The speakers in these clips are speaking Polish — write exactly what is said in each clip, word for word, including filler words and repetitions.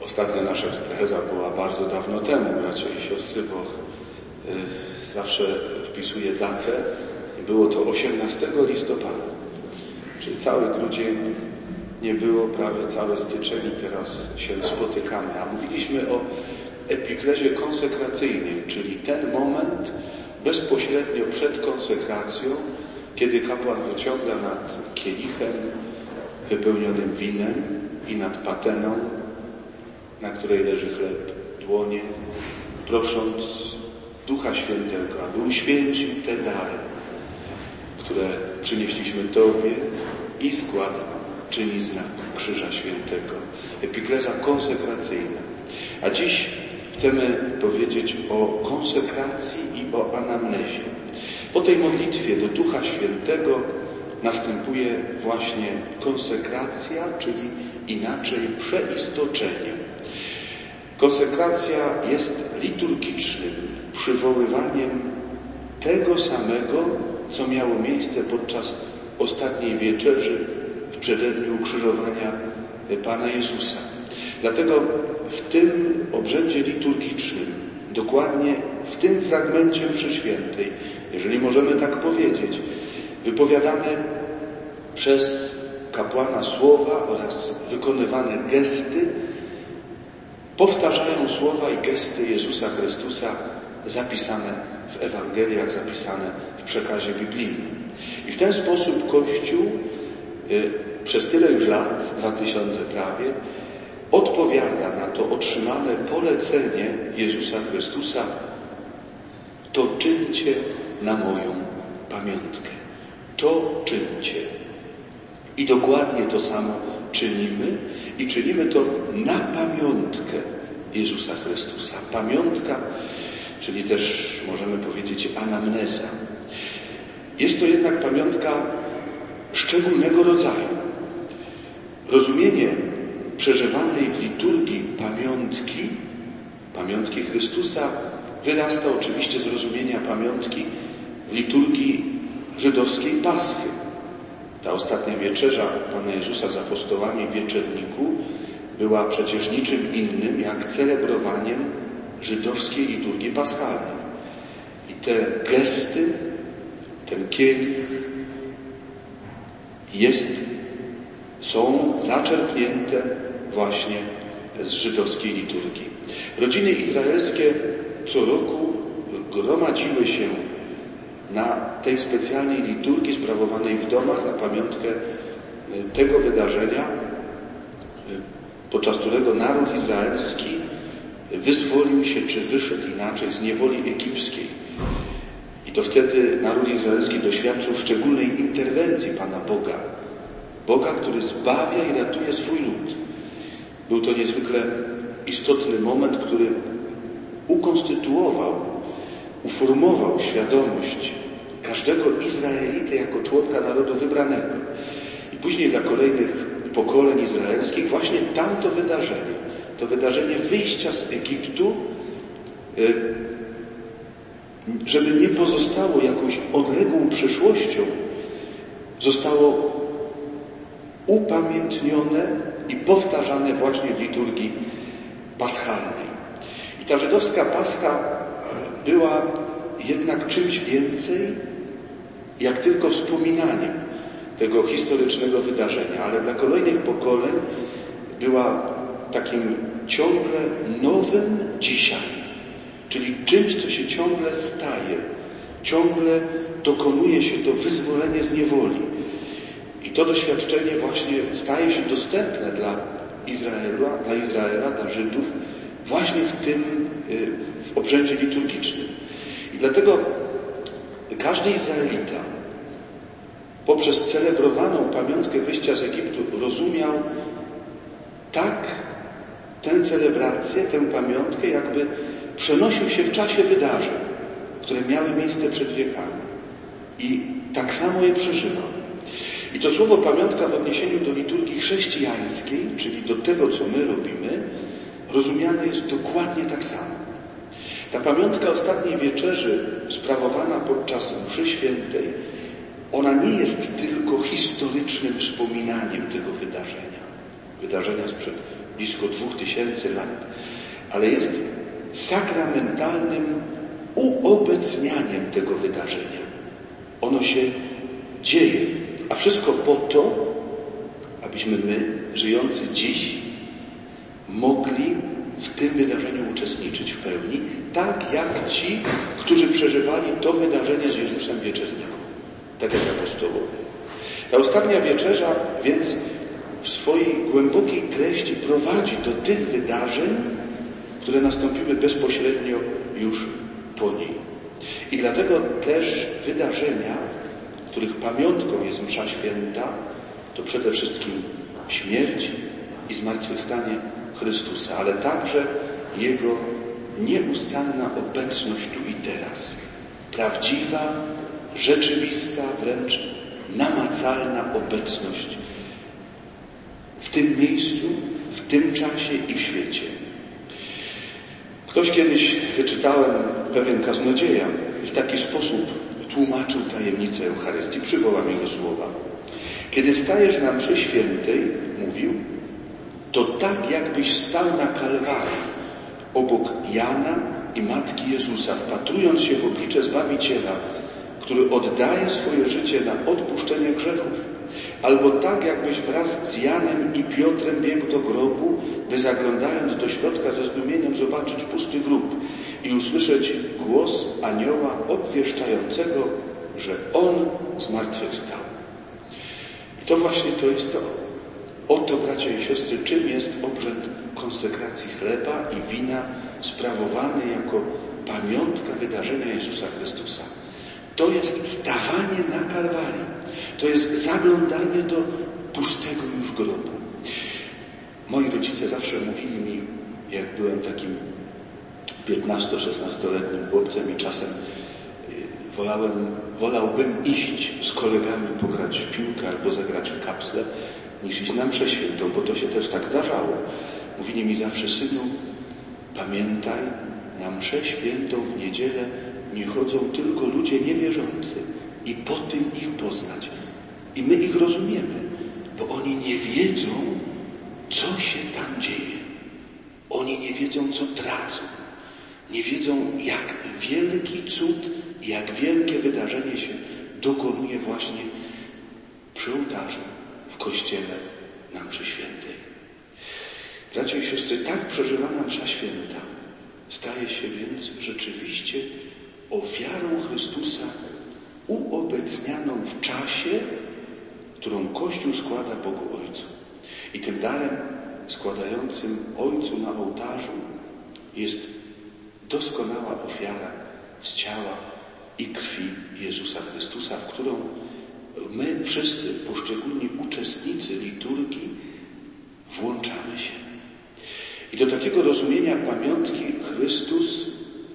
Ostatnia nasza katecheza była bardzo dawno temu, bracia i siostry, bo y, zawsze wpisuję datę. Było to osiemnastego listopada, czyli cały grudzień nie było, prawie cały styczeń i teraz się spotykamy. A mówiliśmy o epiklezie konsekracyjnej, czyli ten moment bezpośrednio przed konsekracją, kiedy kapłan wyciąga nad kielichem wypełnionym winem i nad pateną, na której leży chleb, dłonie, prosząc Ducha Świętego, aby uświęcił te dary, które przynieśliśmy Tobie i składa, czyni znak Krzyża Świętego. Epikleza konsekracyjna. A dziś chcemy powiedzieć o konsekracji i o anamnezie. Po tej modlitwie do Ducha Świętego następuje właśnie konsekracja, czyli inaczej przeistoczenie. Konsekracja jest liturgicznym przywoływaniem tego samego, co miało miejsce podczas ostatniej wieczerzy w przededniu ukrzyżowania Pana Jezusa. Dlatego w tym obrzędzie liturgicznym, dokładnie w tym fragmencie mszy świętej, jeżeli możemy tak powiedzieć, wypowiadane przez kapłana słowa oraz wykonywane gesty powtarzają słowa i gesty Jezusa Chrystusa zapisane w Ewangeliach, zapisane w przekazie biblijnym. I w ten sposób Kościół y, przez tyle już lat, dwa tysiące prawie, odpowiada na to otrzymane polecenie Jezusa Chrystusa: to czyńcie na moją pamiątkę. To czyńcie. I dokładnie to samo czynimy i czynimy to na pamiątkę Jezusa Chrystusa. Pamiątka, czyli też możemy powiedzieć anamneza. Jest to jednak pamiątka szczególnego rodzaju. Rozumienie przeżywanej w liturgii pamiątki, pamiątki Chrystusa, wyrasta oczywiście z rozumienia pamiątki w liturgii żydowskiej Paschy. Ta ostatnia wieczerza Pana Jezusa z apostołami w wieczerniku była przecież niczym innym jak celebrowaniem żydowskiej liturgii paschalnej. I te gesty, ten kielich jest, są zaczerpnięte właśnie z żydowskiej liturgii. Rodziny izraelskie co roku gromadziły się na tej specjalnej liturgii sprawowanej w domach na pamiątkę tego wydarzenia, podczas którego naród izraelski wyzwolił się, czy wyszedł inaczej, z niewoli egipskiej. I to wtedy naród izraelski doświadczył szczególnej interwencji Pana Boga. Boga, który zbawia i ratuje swój lud. Był to niezwykle istotny moment, który ukonstytuował, uformował świadomość każdego Izraelity jako członka narodu wybranego. I później dla kolejnych pokoleń izraelskich właśnie tamto wydarzenie, to wydarzenie wyjścia z Egiptu, żeby nie pozostało jakąś odległą przyszłością, zostało upamiętnione i powtarzane właśnie w liturgii paschalnej. I ta żydowska Pascha była jednak czymś więcej, jak tylko wspominaniem tego historycznego wydarzenia, ale dla kolejnych pokoleń była takim ciągle nowym dzisiaj, czyli czymś, co się ciągle staje, ciągle dokonuje się to wyzwolenie z niewoli. I to doświadczenie właśnie staje się dostępne dla Izraela, dla Izraela, dla Żydów właśnie w tym, w obrzędzie liturgicznym. I dlatego każdy Izraelita poprzez celebrowaną pamiątkę wyjścia z Egiptu rozumiał tak tę celebrację, tę pamiątkę, jakby przenosił się w czasie wydarzeń, które miały miejsce przed wiekami. I tak samo je przeżywał. I to słowo pamiątka w odniesieniu do liturgii chrześcijańskiej, czyli do tego, co my robimy, rozumiane jest dokładnie tak samo. Ta pamiątka ostatniej wieczerzy sprawowana podczas mszy świętej, ona nie jest tylko historycznym wspominaniem tego wydarzenia. Wydarzenia sprzed blisko dwóch tysięcy lat, ale jest sakramentalnym uobecnianiem tego wydarzenia. Ono się dzieje, a wszystko po to, abyśmy my, żyjący dziś, mogli w tym wydarzeniu uczestniczyć w pełni, tak jak ci, którzy przeżywali to wydarzenie z Jezusem wieczernego, tak jak apostołowie. Ta ostatnia wieczerza więc w swojej głębokiej treści prowadzi do tych wydarzeń, które nastąpiły bezpośrednio już po niej. I dlatego też wydarzenia, których pamiątką jest msza święta, to przede wszystkim śmierć i zmartwychwstanie Chrystusa, ale także Jego nieustanna obecność tu i teraz. Prawdziwa, rzeczywista, wręcz namacalna obecność w tym miejscu, w tym czasie i w świecie. Ktoś kiedyś, wyczytałem, pewien kaznodzieja w taki sposób tłumaczył tajemnicę Eucharystii. Przywołam jego słowa. Kiedy stajesz na mszy świętej, mówił, to tak jakbyś stał na Kalwarii obok Jana i Matki Jezusa, wpatrując się w oblicze Zbawiciela, który oddaje swoje życie na odpuszczenie grzechów. Albo tak jakbyś wraz z Janem i Piotrem biegł do grobu, by zaglądając do środka ze zdumieniem zobaczyć pusty grób i usłyszeć głos anioła obwieszczającego, że On zmartwychwstał. I to właśnie to jest to. Oto, bracia i siostry, czym jest obrzęd konsekracji chleba i wina sprawowany jako pamiątka wydarzenia Jezusa Chrystusa. To jest stawanie na Kalwarii. To jest zaglądanie do pustego już grobu. Moi rodzice zawsze mówili mi, jak byłem takim piętnasto-szesnastoletnim chłopcem i czasem wolałem, wolałbym iść z kolegami pograć w piłkę albo zagrać w kapsle, niż iść na mszę świętą, bo to się też tak zdarzało. Mówili mi zawsze, synu, pamiętaj, na mszę świętą w niedzielę nie chodzą tylko ludzie niewierzący i po tym ich poznać. I my ich rozumiemy, bo oni nie wiedzą, co się tam dzieje. Oni nie wiedzą, co tracą. Nie wiedzą, jak wielki cud, jak wielkie wydarzenie się dokonuje właśnie przy ołtarzu, w kościele, na mszy świętej. Bracia i siostry, tak przeżywana msza święta staje się więc rzeczywiście ofiarą Chrystusa uobecnianą w czasie, którą Kościół składa Bogu Ojcu. I tym darem składającym Ojcu na ołtarzu jest doskonała ofiara z ciała i krwi Jezusa Chrystusa, w którą my wszyscy, poszczególni uczestnicy liturgii, włączamy się. I do takiego rozumienia pamiątki Chrystus,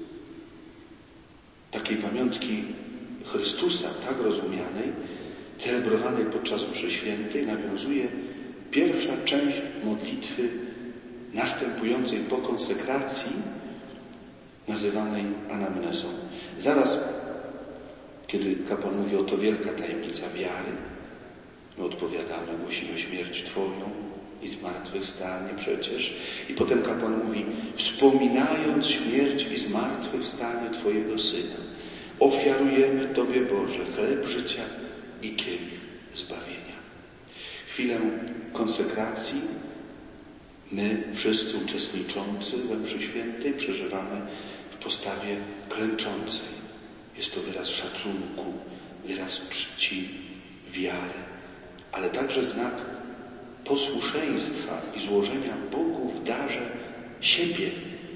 takiej pamiątki Chrystusa, tak rozumianej, celebrowanej podczas mszy świętej, nawiązuje pierwsza część modlitwy następującej po konsekracji, nazywanej anamnezą. Zaraz, kiedy kapłan mówi, oto wielka tajemnica wiary, my odpowiadamy, głosimy śmierć Twoją i zmartwychwstanie przecież. I potem kapłan mówi, wspominając śmierć i zmartwychwstanie Twojego Syna, ofiarujemy Tobie, Boże, chleb życia i kielich zbawienia. Chwilę konsekracji my, wszyscy uczestniczący we mszy świętej, przeżywamy w postawie klęczącej. Jest to wyraz szacunku, wyraz czci, wiary, ale także znak posłuszeństwa i złożenia Bogu w darze siebie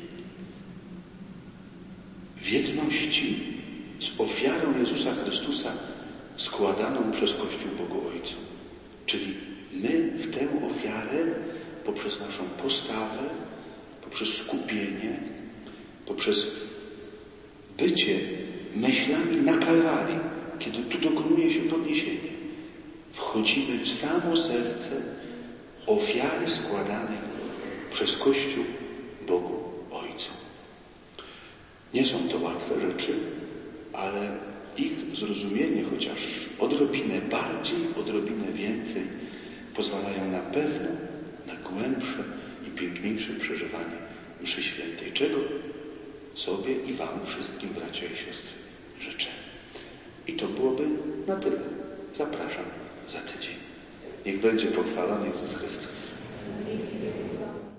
w jedności z ofiarą Jezusa Chrystusa składaną przez Kościół Bogu Ojcu. Czyli my w tę ofiarę poprzez naszą postawę, poprzez skupienie, poprzez bycie myślami na Kalwarii, kiedy tu dokonuje się podniesienie, wchodzimy w samo serce ofiary składanej przez Kościół Bogu Ojcu. Nie są to łatwe rzeczy, ale ich zrozumienie, chociaż odrobinę bardziej, odrobinę więcej, pozwalają na pewno na głębsze i piękniejsze przeżywanie mszy świętej. Czego sobie i wam wszystkim, bracia i siostry, życzę. I to byłoby na tyle. Zapraszam za tydzień. Niech będzie pochwalony Jezus Chrystus.